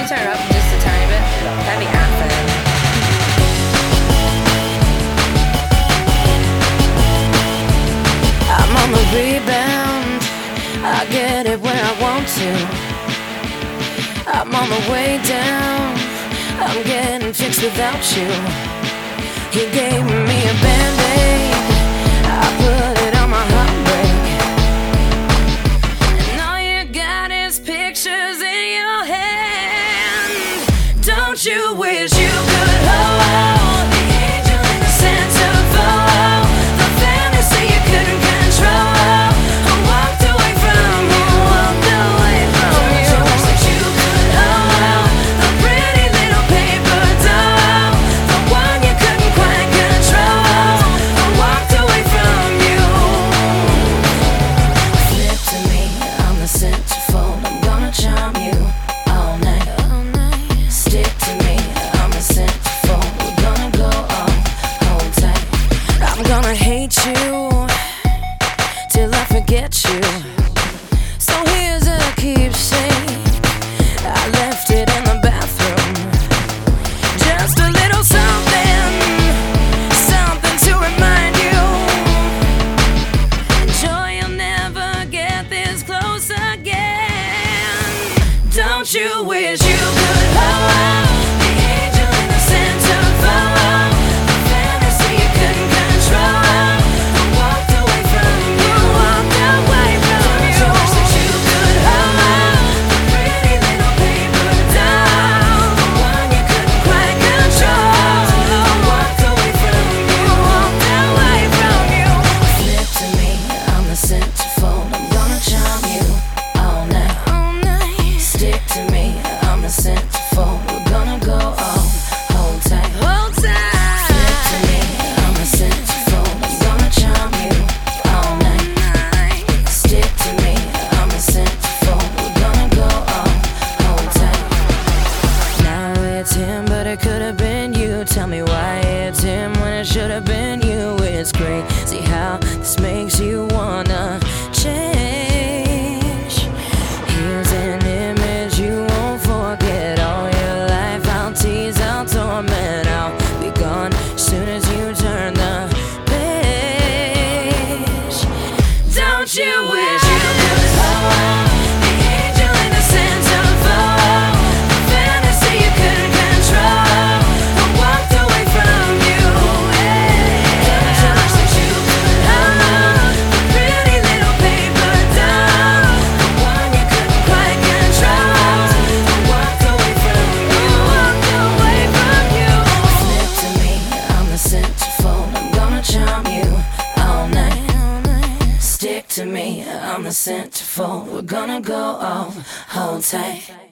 turn it up just a tiny bit? That'd be awesome. I'm on the rebound, I get it when I want to. I'm on the way down, I'm getting fixed without you. You gave me a band-aid, I put it on my heartbreak, and all you got is pictures in your hand. Don't you wish you could hold the angel in the centerfold, the fantasy you couldn't control? I walked away from you, walked away from you. Don't you wish that you could hold the pretty little paper doll, the one you couldn't quite control? I walked away from you. Flip to me, I'm the centerfold, I'm gonna charm you all night, all night. Stick to me, I'm the centerfold, we're gonna go all hold tight. I'm gonna hate you till I forget you. So here's a keepsake, I left it in the bathroom. Just a little something, something to remind you. Joy, you'll never get this close again. Don't you wish you could hold the angel in the centerfold, the fantasy you couldn't control? I walked away from you, walked away from you. Don't you wish that you could hold the pretty little paper doll, the one you couldn't quite control? I walked away from you, walked away from you. Flip to me, I'm the centerfold, I'm gonna charm you all night, all night. Stick to me, I'm the centerfold, we're gonna go all hold tight, hold tight. Flip to me, I'm the centerfold, I'm gonna charm you all night. Stick to me, I'm the centerfold, we're gonna go all hold tight. Now it's him, but it could have been you. Tell me why it's him when it should have been you. It's crazy how this makes you wanna change. Here's an image you won't forget all your life. I'll tease, I'll torment, I'll be gone as soon as you turn the page. Don't you wish you could hold the angel in the centerfold, the fantasy you couldn't control? I walked away from you, yeah. Don't you wish that you could hold the pretty little paper doll, the one you couldn't quite control? I walked away from you, walked away from you. Flip to me, I'm the centerfold, I'm gonna charm you all night, all night. Stick to me, I'm the centerfold, we're gonna go all hold tight.